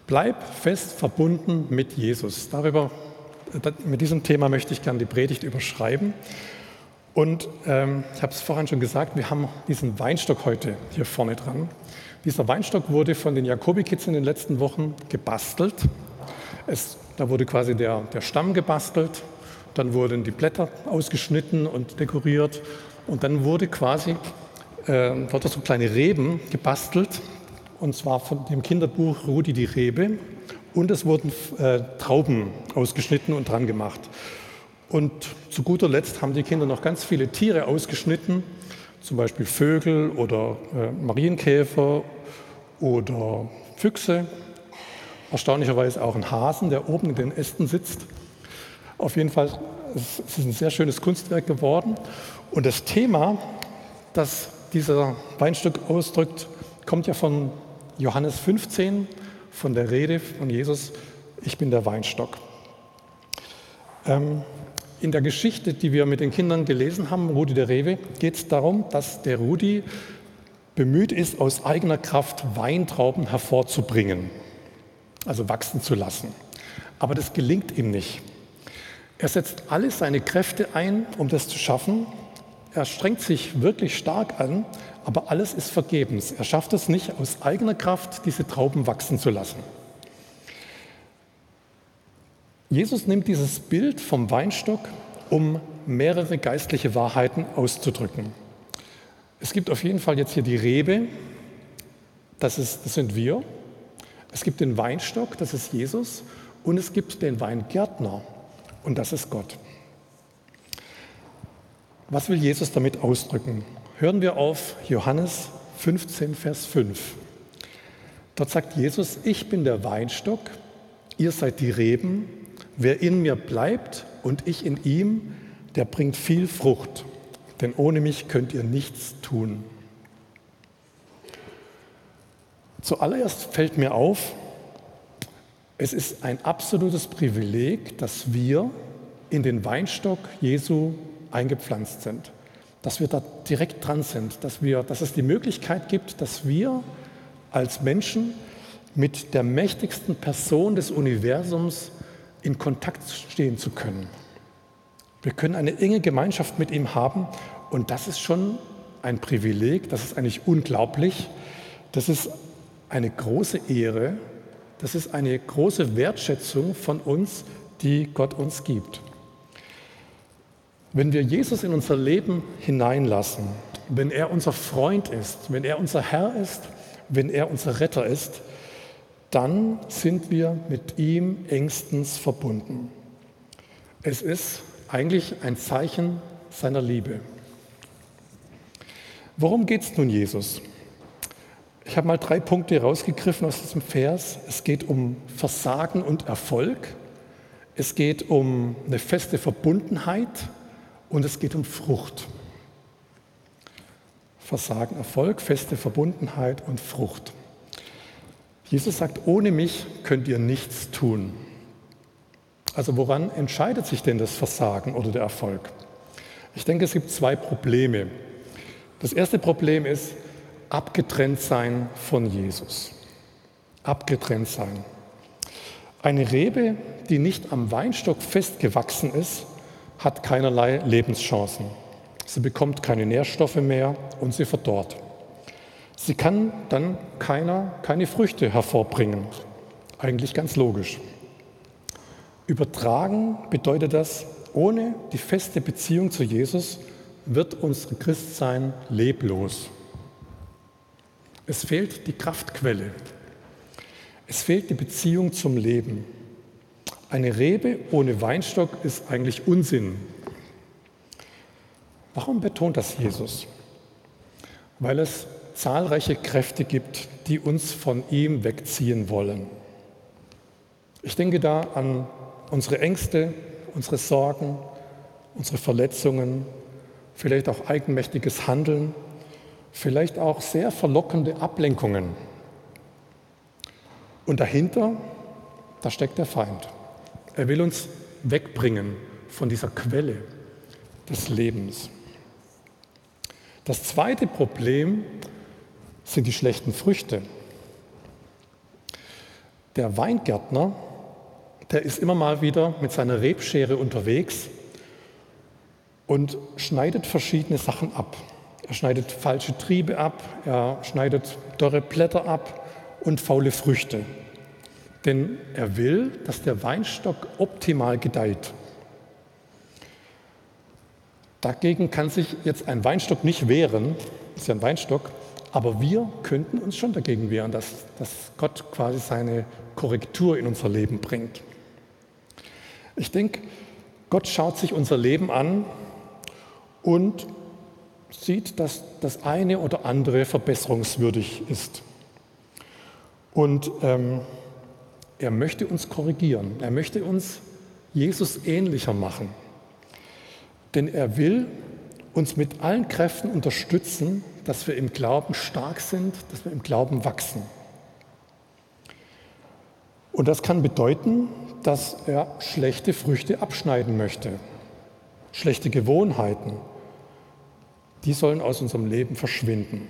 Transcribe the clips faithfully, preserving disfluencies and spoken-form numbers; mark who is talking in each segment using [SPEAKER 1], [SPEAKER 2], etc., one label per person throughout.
[SPEAKER 1] Bleib fest verbunden mit Jesus. Darüber, mit diesem Thema möchte ich gerne die Predigt überschreiben. Und ähm, ich habe es vorhin schon gesagt, wir haben diesen Weinstock heute hier vorne dran. Dieser Weinstock wurde von den Jacobi-Kids in den letzten Wochen gebastelt. Es, da wurde quasi der, der Stamm gebastelt, dann wurden die Blätter ausgeschnitten und dekoriert und dann wurde quasi äh, dort so kleine Reben gebastelt, und zwar von dem Kinderbuch Rudi die Rebe, und es wurden äh, Trauben ausgeschnitten und dran gemacht. Und zu guter Letzt haben die Kinder noch ganz viele Tiere ausgeschnitten, zum Beispiel Vögel oder äh, Marienkäfer oder Füchse, erstaunlicherweise auch ein Hasen, der oben in den Ästen sitzt. Auf jeden Fall es ist ein sehr schönes Kunstwerk geworden. Und das Thema, das dieser Weinstock ausdrückt, kommt ja von Johannes fünfzehn, von der Rede von Jesus, ich bin der Weinstock. Ähm, in der Geschichte, die wir mit den Kindern gelesen haben, Rudi der Rebe, geht es darum, dass der Rudi bemüht ist, aus eigener Kraft Weintrauben hervorzubringen, also wachsen zu lassen. Aber das gelingt ihm nicht. Er setzt alle seine Kräfte ein, um das zu schaffen. Er strengt sich wirklich stark an, aber alles ist vergebens. Er schafft es nicht, aus eigener Kraft diese Trauben wachsen zu lassen. Jesus nimmt dieses Bild vom Weinstock, um mehrere geistliche Wahrheiten auszudrücken. Es gibt auf jeden Fall jetzt hier die Rebe, das, ist, das sind wir. Es gibt den Weinstock, das ist Jesus. Und es gibt den Weingärtner, und das ist Gott. Was will Jesus damit ausdrücken? Hören wir auf Johannes fünfzehn, Vers fünf. Dort sagt Jesus, ich bin der Weinstock, ihr seid die Reben. Wer in mir bleibt und ich in ihm, der bringt viel Frucht. Denn ohne mich könnt ihr nichts tun. Zuallererst fällt mir auf, es ist ein absolutes Privileg, dass wir in den Weinstock Jesu eingepflanzt sind, dass wir da direkt dran sind, dass, wir, dass es die Möglichkeit gibt, dass wir als Menschen mit der mächtigsten Person des Universums in Kontakt stehen zu können. Wir können eine enge Gemeinschaft mit ihm haben, und das ist schon ein Privileg, das ist eigentlich unglaublich, das ist eine große Ehre, das ist eine große Wertschätzung von uns, die Gott uns gibt. Wenn wir Jesus in unser Leben hineinlassen, wenn er unser Freund ist, wenn er unser Herr ist, wenn er unser Retter ist, dann sind wir mit ihm engstens verbunden. Es ist eigentlich ein Zeichen seiner Liebe. Worum geht es nun Jesus? Ich habe mal drei Punkte rausgegriffen aus diesem Vers. Es geht um Versagen und Erfolg, es geht um eine feste Verbundenheit und es geht um Frucht. Versagen, Erfolg, feste Verbundenheit und Frucht. Jesus sagt, ohne mich könnt ihr nichts tun. Also woran entscheidet sich denn das Versagen oder der Erfolg? Ich denke, es gibt zwei Probleme. Das erste Problem ist, abgetrennt sein von Jesus. Abgetrennt sein. Eine Rebe, die nicht am Weinstock festgewachsen ist, hat keinerlei Lebenschancen. Sie bekommt keine Nährstoffe mehr und sie verdorrt. Sie kann dann keiner, keine Früchte hervorbringen. Eigentlich ganz logisch. Übertragen bedeutet das, ohne die feste Beziehung zu Jesus wird unser Christsein leblos. Es fehlt die Kraftquelle. Es fehlt die Beziehung zum Leben. Eine Rebe ohne Weinstock ist eigentlich Unsinn. Warum betont das Jesus? Weil es zahlreiche Kräfte gibt, die uns von ihm wegziehen wollen. Ich denke da an unsere Ängste, unsere Sorgen, unsere Verletzungen, vielleicht auch eigenmächtiges Handeln, vielleicht auch sehr verlockende Ablenkungen. Und dahinter, da steckt der Feind. Er will uns wegbringen von dieser Quelle des Lebens. Das zweite Problem sind die schlechten Früchte. Der Weingärtner, der ist immer mal wieder mit seiner Rebschere unterwegs und schneidet verschiedene Sachen ab. Er schneidet falsche Triebe ab, er schneidet dürre Blätter ab und faule Früchte. Denn er will, dass der Weinstock optimal gedeiht. Dagegen kann sich jetzt ein Weinstock nicht wehren, ist ja ein Weinstock, aber wir könnten uns schon dagegen wehren, dass, dass Gott quasi seine Korrektur in unser Leben bringt. Ich denke, Gott schaut sich unser Leben an und sieht, dass das eine oder andere verbesserungswürdig ist. Und ähm, er möchte uns korrigieren, er möchte uns Jesus ähnlicher machen. Denn er will uns mit allen Kräften unterstützen, dass wir im Glauben stark sind, dass wir im Glauben wachsen. Und das kann bedeuten, dass er schlechte Früchte abschneiden möchte. Schlechte Gewohnheiten, die sollen aus unserem Leben verschwinden.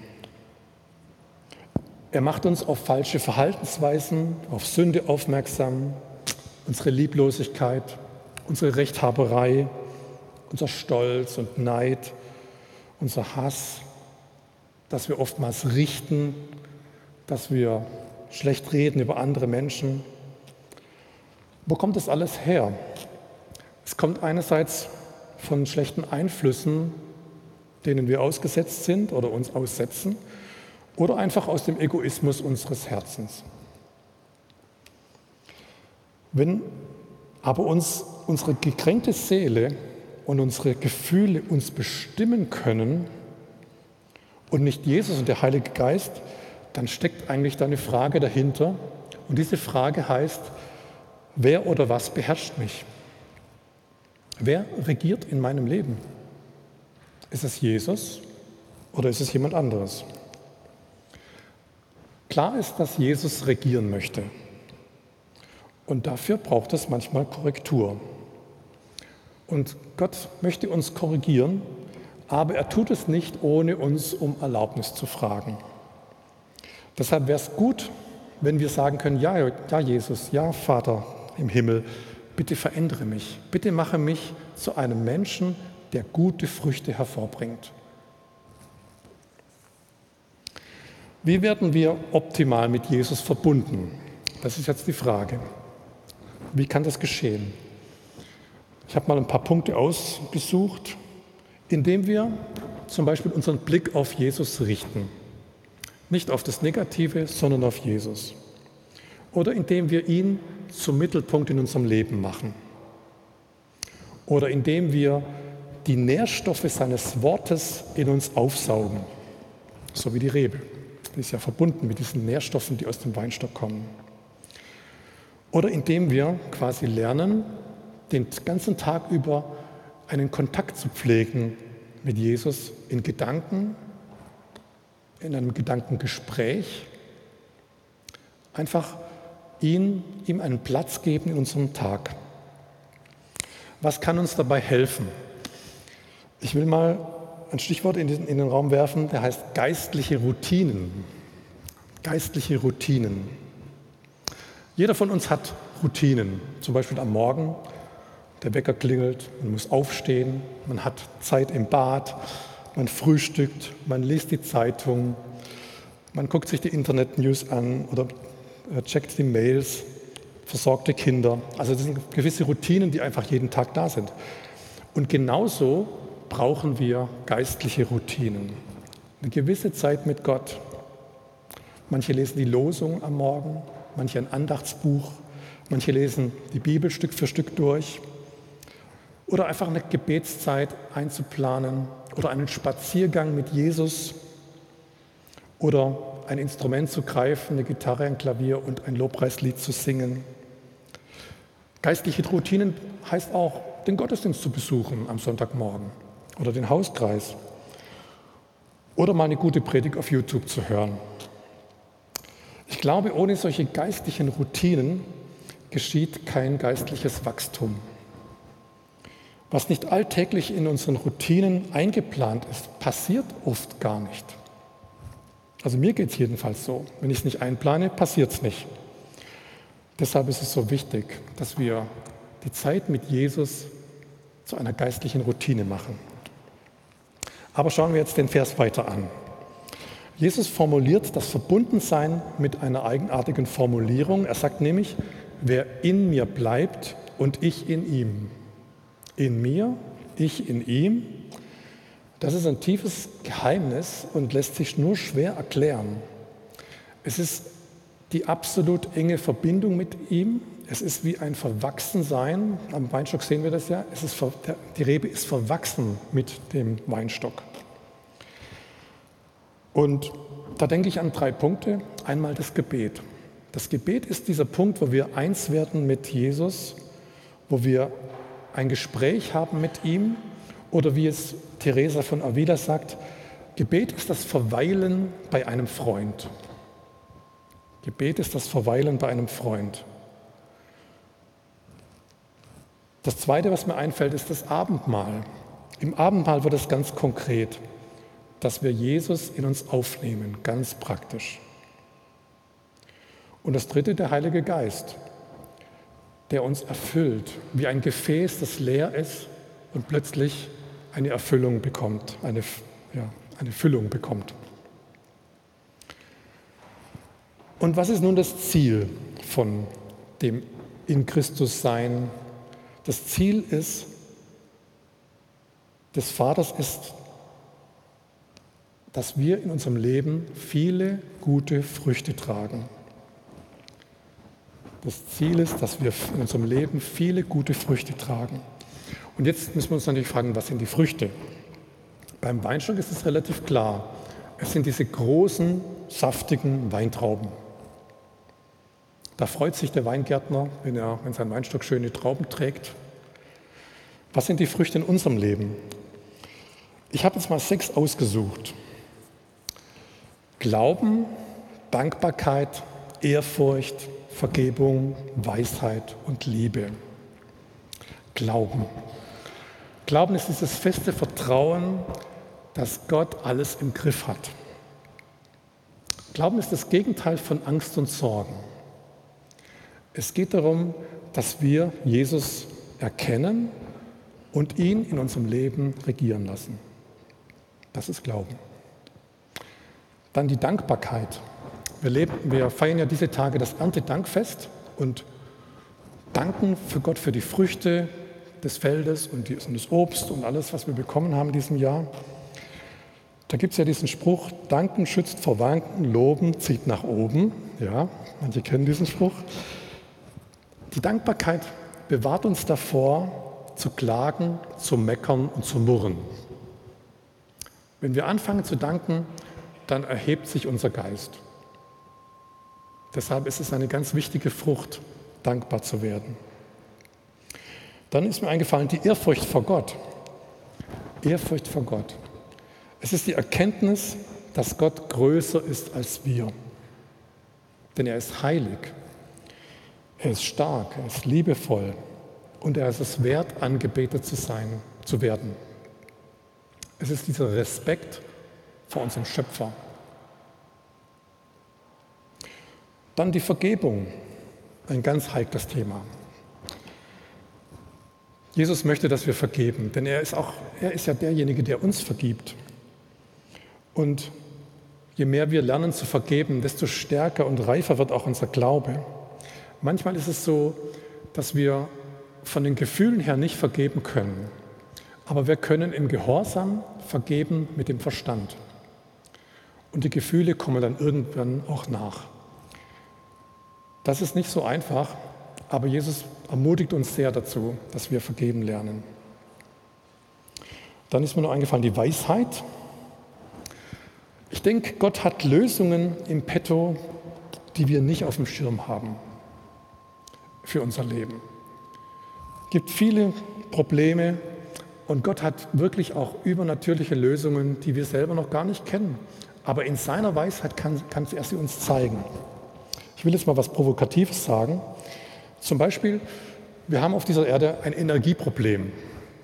[SPEAKER 1] Er macht uns auf falsche Verhaltensweisen, auf Sünde aufmerksam, unsere Lieblosigkeit, unsere Rechthaberei, unser Stolz und Neid, unser Hass, dass wir oftmals richten, dass wir schlecht reden über andere Menschen. Wo kommt das alles her? Es kommt einerseits von schlechten Einflüssen, denen wir ausgesetzt sind oder uns aussetzen, oder einfach aus dem Egoismus unseres Herzens. Wenn aber uns unsere gekränkte Seele und unsere Gefühle uns bestimmen können und nicht Jesus und der Heilige Geist, dann steckt eigentlich da eine Frage dahinter. Und diese Frage heißt, wer oder was beherrscht mich? Wer regiert in meinem Leben? Ist es Jesus oder ist es jemand anderes? Klar ist, dass Jesus regieren möchte. Und dafür braucht es manchmal Korrektur. Und Gott möchte uns korrigieren, aber er tut es nicht, ohne uns um Erlaubnis zu fragen. Deshalb wäre es gut, wenn wir sagen können, ja, ja Jesus, ja Vater im Himmel, bitte verändere mich, bitte mache mich zu einem Menschen, der gute Früchte hervorbringt. Wie werden wir optimal mit Jesus verbunden? Das ist jetzt die Frage. Wie kann das geschehen? Ich habe mal ein paar Punkte ausgesucht, indem wir zum Beispiel unseren Blick auf Jesus richten. Nicht auf das Negative, sondern auf Jesus. Oder indem wir ihn zum Mittelpunkt in unserem Leben machen. Oder indem wir die Nährstoffe seines Wortes in uns aufsaugen. So wie die Rebe. Die ist ja verbunden mit diesen Nährstoffen, die aus dem Weinstock kommen. Oder indem wir quasi lernen, den ganzen Tag über einen Kontakt zu pflegen mit Jesus in Gedanken, in einem Gedankengespräch, einfach ihn, ihm einen Platz geben in unserem Tag. Was kann uns dabei helfen? Ich will mal ein Stichwort in den, in den Raum werfen, der heißt geistliche Routinen. Geistliche Routinen. Jeder von uns hat Routinen, zum Beispiel am Morgen. Der Wecker klingelt, man muss aufstehen, man hat Zeit im Bad, man frühstückt, man liest die Zeitung, man guckt sich die Internet-News an oder checkt die Mails, versorgt die Kinder. Also das sind gewisse Routinen, die einfach jeden Tag da sind. Und genauso brauchen wir geistliche Routinen. Eine gewisse Zeit mit Gott. Manche lesen die Losung am Morgen, manche ein Andachtsbuch, manche lesen die Bibel Stück für Stück durch. Oder einfach eine Gebetszeit einzuplanen oder einen Spaziergang mit Jesus oder ein Instrument zu greifen, eine Gitarre, ein Klavier und ein Lobpreislied zu singen. Geistliche Routinen heißt auch, den Gottesdienst zu besuchen am Sonntagmorgen oder den Hauskreis oder mal eine gute Predigt auf YouTube zu hören. Ich glaube, ohne solche geistlichen Routinen geschieht kein geistliches Wachstum. Was nicht alltäglich in unseren Routinen eingeplant ist, passiert oft gar nicht. Also mir geht es jedenfalls so. Wenn ich es nicht einplane, passiert es nicht. Deshalb ist es so wichtig, dass wir die Zeit mit Jesus zu einer geistlichen Routine machen. Aber schauen wir jetzt den Vers weiter an. Jesus formuliert das Verbundensein mit einer eigenartigen Formulierung. Er sagt nämlich, wer in mir bleibt und ich in ihm. In mir, ich in ihm. Das ist ein tiefes Geheimnis und lässt sich nur schwer erklären. Es ist die absolut enge Verbindung mit ihm. Es ist wie ein Verwachsensein. Am Weinstock sehen wir das ja. Es ist, die Rebe ist verwachsen mit dem Weinstock. Und da denke ich an drei Punkte. Einmal das Gebet. Das Gebet ist dieser Punkt, wo wir eins werden mit Jesus, wo wir ein Gespräch haben mit ihm oder wie es Teresa von Avila sagt, Gebet ist das Verweilen bei einem Freund. Gebet ist das Verweilen bei einem Freund. Das Zweite, was mir einfällt, ist das Abendmahl. Im Abendmahl wird es ganz konkret, dass wir Jesus in uns aufnehmen, ganz praktisch. Und das Dritte, der Heilige Geist, der uns erfüllt, wie ein Gefäß, das leer ist und plötzlich eine Erfüllung bekommt, eine, ja, eine Füllung bekommt. Und was ist nun das Ziel von dem in Christus Sein? Das Ziel ist, des Vaters ist, dass wir in unserem Leben viele gute Früchte tragen. Das Ziel ist, dass wir in unserem Leben viele gute Früchte tragen. Und jetzt müssen wir uns natürlich fragen, was sind die Früchte? Beim Weinstock ist es relativ klar. Es sind diese großen, saftigen Weintrauben. Da freut sich der Weingärtner, wenn, er, wenn sein Weinstock schöne Trauben trägt. Was sind die Früchte in unserem Leben? Ich habe jetzt mal sechs ausgesucht. Glauben, Dankbarkeit, Ehrfurcht, Vergebung, Weisheit und Liebe. Glauben. Glauben ist dieses feste Vertrauen, dass Gott alles im Griff hat. Glauben ist das Gegenteil von Angst und Sorgen. Es geht darum, dass wir Jesus erkennen und ihn in unserem Leben regieren lassen. Das ist Glauben. Dann die Dankbarkeit. Wir, leben, wir feiern ja diese Tage das Erntedankfest und danken für Gott für die Früchte des Feldes und, die, und das Obst und alles, was wir bekommen haben in diesem Jahr. Da gibt es ja diesen Spruch, Danken schützt vor Wanken, Loben zieht nach oben. Ja, manche kennen diesen Spruch. Die Dankbarkeit bewahrt uns davor, zu klagen, zu meckern und zu murren. Wenn wir anfangen zu danken, dann erhebt sich unser Geist. Deshalb ist es eine ganz wichtige Frucht, dankbar zu werden. Dann ist mir eingefallen, die Ehrfurcht vor Gott. Ehrfurcht vor Gott. Es ist die Erkenntnis, dass Gott größer ist als wir. Denn er ist heilig, er ist stark, er ist liebevoll und er ist es wert, angebetet zu sein, zu werden. Es ist dieser Respekt vor unserem Schöpfer. Dann die Vergebung, ein ganz heikles Thema. Jesus möchte, dass wir vergeben, denn er ist, auch, er ist ja derjenige, der uns vergibt. Und je mehr wir lernen zu vergeben, desto stärker und reifer wird auch unser Glaube. Manchmal ist es so, dass wir von den Gefühlen her nicht vergeben können, aber wir können im Gehorsam vergeben mit dem Verstand. Und die Gefühle kommen dann irgendwann auch nach. Das ist nicht so einfach, aber Jesus ermutigt uns sehr dazu, dass wir vergeben lernen. Dann ist mir noch eingefallen die Weisheit. Ich denke, Gott hat Lösungen im Petto, die wir nicht auf dem Schirm haben für unser Leben. Es gibt viele Probleme und Gott hat wirklich auch übernatürliche Lösungen, die wir selber noch gar nicht kennen. Aber in seiner Weisheit kann, kann er sie uns zeigen. Ich will jetzt mal was Provokatives sagen. Zum Beispiel, wir haben auf dieser Erde ein Energieproblem.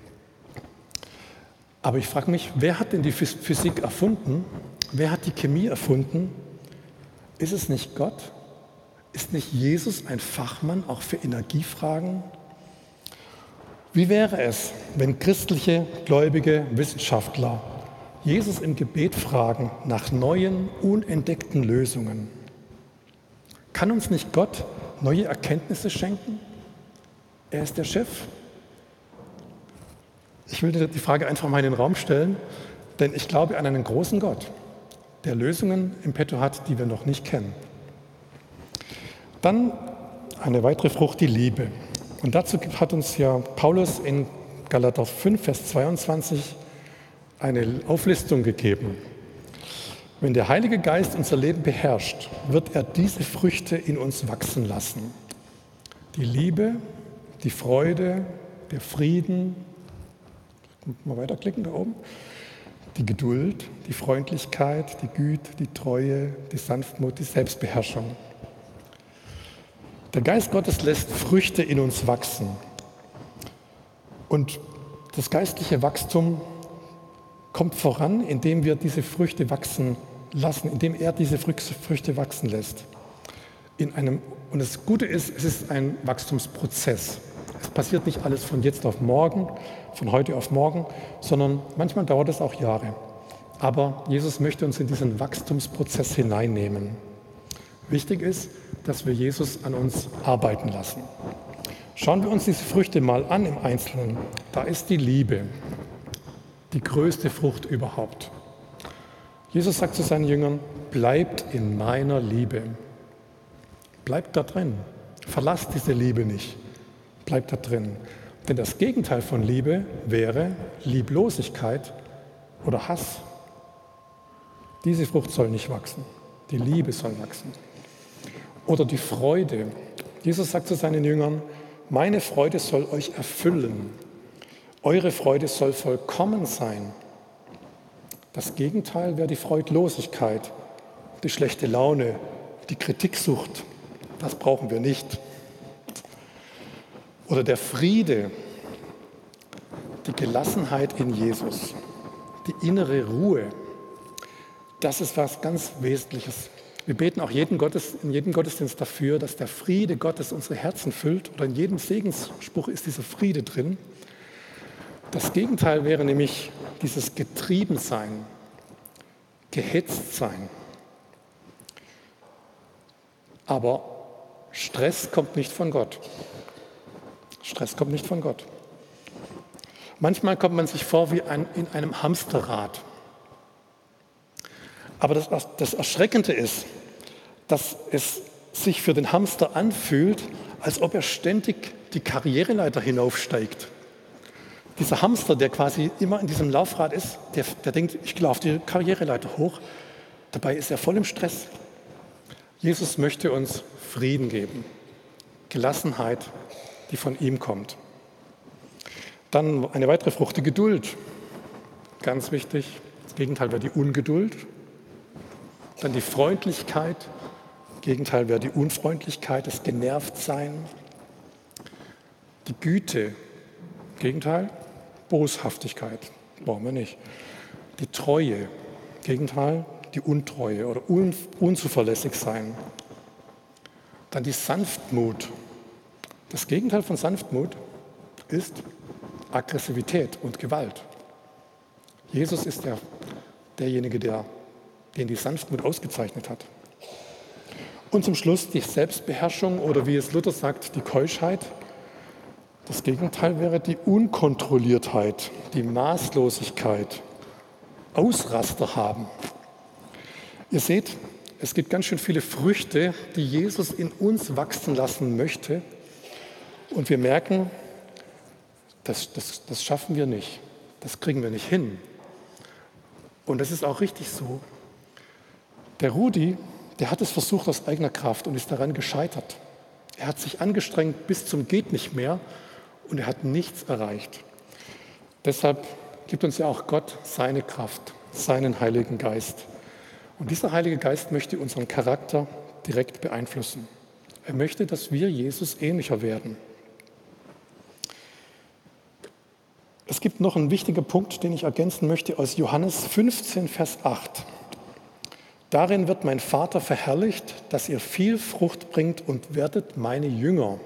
[SPEAKER 1] Aber ich frage mich, wer hat denn die Physik erfunden? Wer hat die Chemie erfunden? Ist es nicht Gott? Ist nicht Jesus ein Fachmann auch für Energiefragen? Wie wäre es, wenn christliche, gläubige Wissenschaftler Jesus im Gebet fragen nach neuen, unentdeckten Lösungen? Kann uns nicht Gott neue Erkenntnisse schenken? Er ist der Chef. Ich will dir die Frage einfach mal in den Raum stellen, denn ich glaube an einen großen Gott, der Lösungen im Petto hat, die wir noch nicht kennen. Dann eine weitere Frucht, die Liebe. Und dazu hat uns ja Paulus in Galater fünf, Vers zweiundzwanzig eine Auflistung gegeben. Wenn der Heilige Geist unser Leben beherrscht, wird er diese Früchte in uns wachsen lassen. Die Liebe, die Freude, der Frieden, mal weiterklicken da oben, die Geduld, die Freundlichkeit, die Güte, die Treue, die Sanftmut, die Selbstbeherrschung. Der Geist Gottes lässt Früchte in uns wachsen. Und das geistliche Wachstum kommt voran, indem wir diese Früchte wachsen lassen, indem er diese Früchte wachsen lässt. In einem, und das Gute ist, es ist ein Wachstumsprozess. Es passiert nicht alles von jetzt auf morgen, von heute auf morgen, sondern manchmal dauert es auch Jahre. Aber Jesus möchte uns in diesen Wachstumsprozess hineinnehmen. Wichtig ist, dass wir Jesus an uns arbeiten lassen. Schauen wir uns diese Früchte mal an im Einzelnen. Da ist die Liebe, die größte Frucht überhaupt. Jesus sagt zu seinen Jüngern, bleibt in meiner Liebe. Bleibt da drin. Verlasst diese Liebe nicht. Bleibt da drin. Denn das Gegenteil von Liebe wäre Lieblosigkeit oder Hass. Diese Frucht soll nicht wachsen. Die Liebe soll wachsen. Oder die Freude. Jesus sagt zu seinen Jüngern, meine Freude soll euch erfüllen. Eure Freude soll vollkommen sein. Das Gegenteil wäre die Freudlosigkeit, die schlechte Laune, die Kritiksucht. Das brauchen wir nicht. Oder der Friede, die Gelassenheit in Jesus, die innere Ruhe. Das ist was ganz Wesentliches. Wir beten auch jeden Gottes, in jedem Gottesdienst dafür, dass der Friede Gottes unsere Herzen füllt. Oder in jedem Segensspruch ist dieser Friede drin. Das Gegenteil wäre nämlich dieses Getriebensein, Gehetztsein. Aber Stress kommt nicht von Gott. Stress kommt nicht von Gott. Manchmal kommt man sich vor wie ein, in einem Hamsterrad. Aber das, das Erschreckende ist, dass es sich für den Hamster anfühlt, als ob er ständig die Karriereleiter hinaufsteigt. Dieser Hamster, der quasi immer in diesem Laufrad ist, der, der denkt, ich laufe die Karriereleiter hoch. Dabei ist er voll im Stress. Jesus möchte uns Frieden geben, Gelassenheit, die von ihm kommt. Dann eine weitere Frucht, die Geduld. Ganz wichtig, das Gegenteil wäre die Ungeduld. Dann die Freundlichkeit, das Gegenteil wäre die Unfreundlichkeit, das Genervtsein. Die Güte, Gegenteil, Boshaftigkeit, brauchen wir nicht. Die Treue, Gegenteil, die Untreue oder un, unzuverlässig sein. Dann die Sanftmut. Das Gegenteil von Sanftmut ist Aggressivität und Gewalt. Jesus ist der, derjenige, der, den die Sanftmut ausgezeichnet hat. Und zum Schluss die Selbstbeherrschung oder wie es Luther sagt, die Keuschheit. Das Gegenteil wäre die Unkontrolliertheit, die Maßlosigkeit, Ausraster haben. Ihr seht, es gibt ganz schön viele Früchte, die Jesus in uns wachsen lassen möchte. Und wir merken, das, das, das schaffen wir nicht, das kriegen wir nicht hin. Und das ist auch richtig so. Der Rudi, der hat es versucht aus eigener Kraft und ist daran gescheitert. Er hat sich angestrengt bis zum geht nicht mehr und er hat nichts erreicht. Deshalb gibt uns ja auch Gott seine Kraft, seinen Heiligen Geist. Und dieser Heilige Geist möchte unseren Charakter direkt beeinflussen. Er möchte, dass wir Jesus ähnlicher werden. Es gibt noch einen wichtigen Punkt, den ich ergänzen möchte aus Johannes fünfzehn, Vers acht. Darin wird mein Vater verherrlicht, dass ihr viel Frucht bringt und werdet meine Jünger.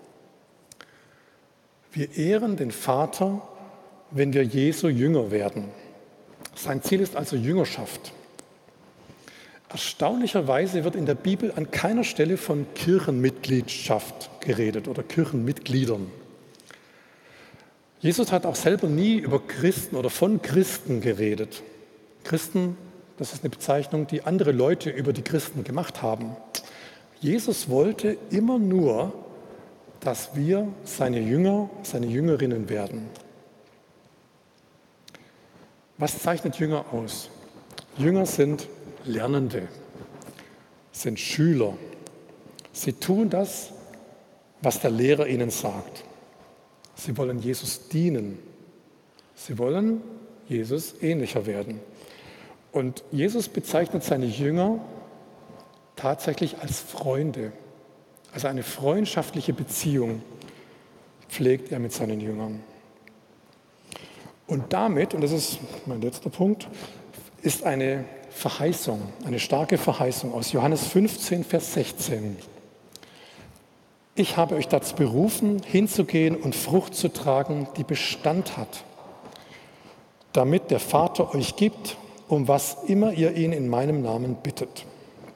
[SPEAKER 1] Wir ehren den Vater, wenn wir Jesu Jünger werden. Sein Ziel ist also Jüngerschaft. Erstaunlicherweise wird in der Bibel an keiner Stelle von Kirchenmitgliedschaft geredet oder Kirchenmitgliedern. Jesus hat auch selber nie über Christen oder von Christen geredet. Christen, das ist eine Bezeichnung, die andere Leute über die Christen gemacht haben. Jesus wollte immer nur, dass wir seine Jünger, seine Jüngerinnen werden. Was zeichnet Jünger aus? Jünger sind Lernende, sind Schüler. Sie tun das, was der Lehrer ihnen sagt. Sie wollen Jesus dienen. Sie wollen Jesus ähnlicher werden. Und Jesus bezeichnet seine Jünger tatsächlich als Freunde. Also eine freundschaftliche Beziehung pflegt er mit seinen Jüngern. Und damit, und das ist mein letzter Punkt, ist eine Verheißung, eine starke Verheißung aus Johannes fünfzehn, Vers sechzehn. Ich habe euch dazu berufen, hinzugehen und Frucht zu tragen, die Bestand hat, damit der Vater euch gibt, um was immer ihr ihn in meinem Namen bittet.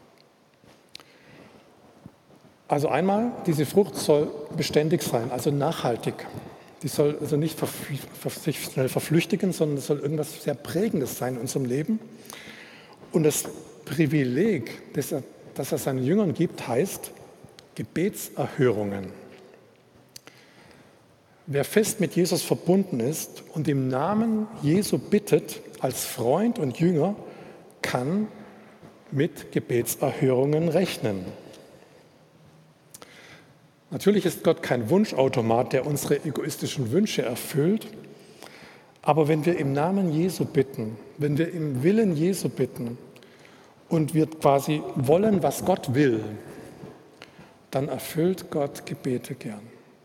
[SPEAKER 1] Also einmal, diese Frucht soll beständig sein, also nachhaltig. Die soll also nicht sich schnell verflüchtigen, sondern es soll irgendwas sehr Prägendes sein in unserem Leben. Und das Privileg, das er, das er seinen Jüngern gibt, heißt Gebetserhörungen. Wer fest mit Jesus verbunden ist und im Namen Jesu bittet, als Freund und Jünger, kann mit Gebetserhörungen rechnen. Natürlich ist Gott kein Wunschautomat, der unsere egoistischen Wünsche erfüllt. Aber wenn wir im Namen Jesu bitten, wenn wir im Willen Jesu bitten und wir quasi wollen, was Gott will, dann erfüllt Gott Gebete gern.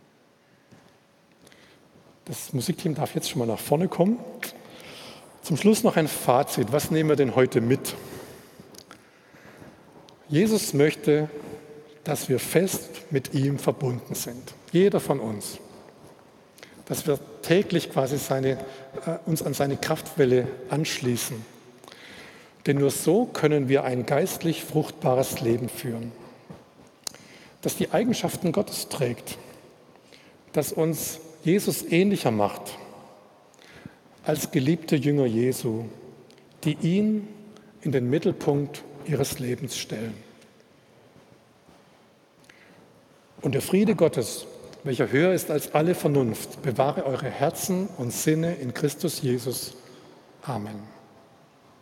[SPEAKER 1] Das Musikteam darf jetzt schon mal nach vorne kommen. Zum Schluss noch ein Fazit. Was nehmen wir denn heute mit? Jesus möchte, dass wir fest mit ihm verbunden sind. Jeder von uns. Dass wir täglich quasi seine, äh, uns an seine Kraftquelle anschließen. Denn nur so können wir ein geistlich fruchtbares Leben führen. Das die Eigenschaften Gottes trägt. Das uns Jesus ähnlicher macht als geliebte Jünger Jesu, die ihn in den Mittelpunkt ihres Lebens stellen. Und der Friede Gottes, welcher höher ist als alle Vernunft, bewahre eure Herzen und Sinne in Christus Jesus. Amen.